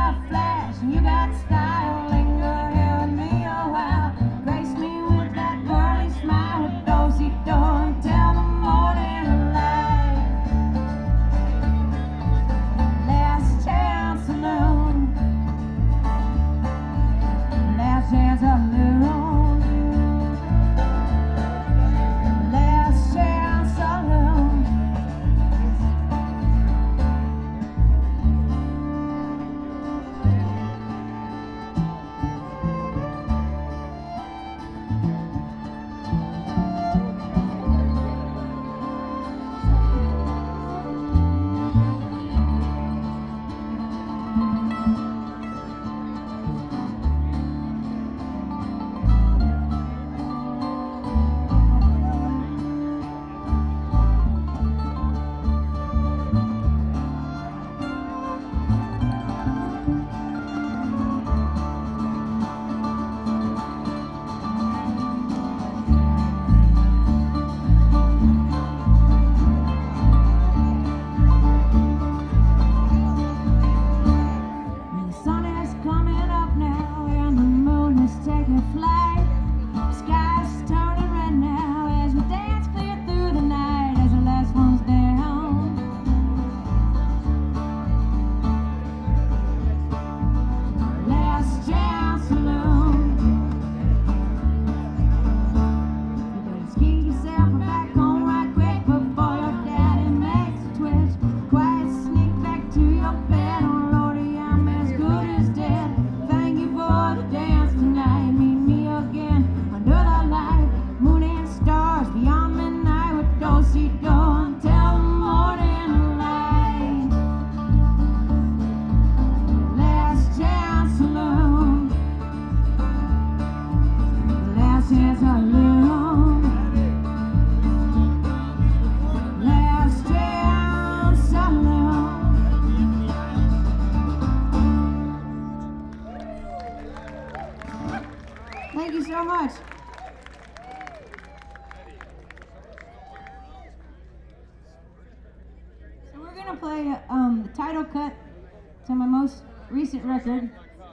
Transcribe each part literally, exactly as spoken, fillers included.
got flash and you got style. Linger here with me a while. Grace me with that pearly smile with do-si-do until the morning light. Last chance saloon. Last chance saloon. Last chance saloon. Thank you so much. So we're going to play um, the title cut to my most recent record,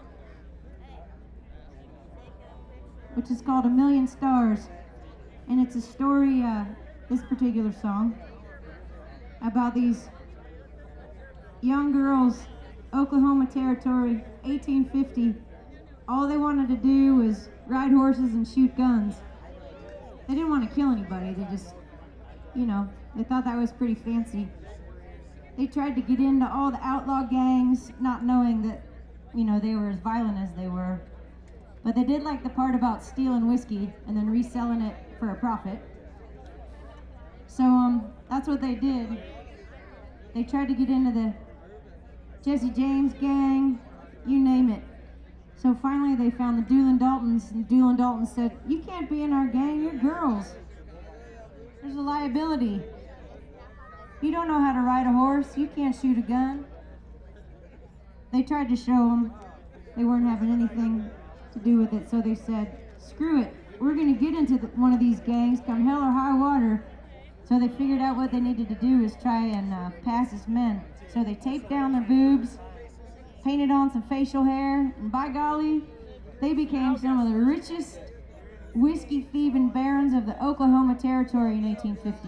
which is called A Million Stars. And it's a story, uh, this particular song, about these young girls, Oklahoma Territory, eighteen fifty. All they wanted to do was ride horses and shoot guns. They didn't want to kill anybody. They just, you know, they thought that was pretty fancy. They tried to get into all the outlaw gangs, not knowing that, you know, they were as violent as they were. But they did like the part about stealing whiskey and then reselling it for a profit. So um, that's what they did. They tried to get into the Jesse James gang, you name it. So finally they found the Doolin Daltons, and Doolin Dalton said, "You can't be in our gang, you're girls. There's a liability. You don't know how to ride a horse, you can't shoot a gun." They tried to show them they weren't having anything to do with it, so they said, "Screw it, we're gonna get into the, one of these gangs, come hell or high water." So they figured out what they needed to do is try and uh, pass as men. So they taped down their boobs, painted on some facial hair, and by golly, they became some of the richest whiskey thieving barons of the Oklahoma Territory in eighteen fifty.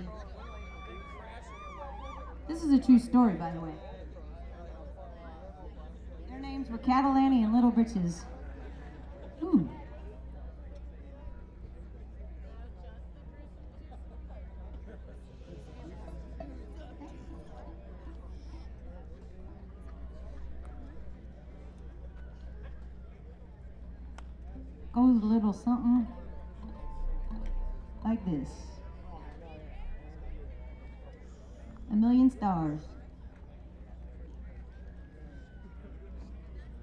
This is a true story, by the way. Their names were Catalani and Little Britches. Ooh. Goes a little something like this. A million stars.